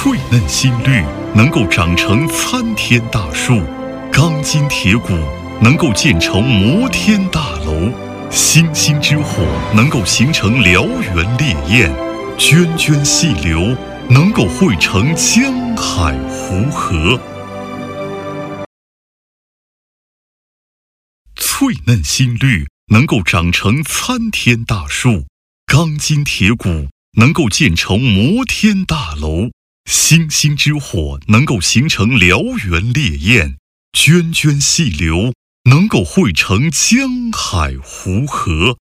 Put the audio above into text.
脆嫩新绿能够长成参天大树，钢筋铁骨能够建成摩天大楼，星星之火能够形成燎原烈焰，涓涓细流能够汇成江海湖河。脆嫩新绿能够长成参天大树，钢筋铁骨能够建成摩天大楼，星星之火能够形成燎原烈焰，涓涓细流能够汇成江海湖河。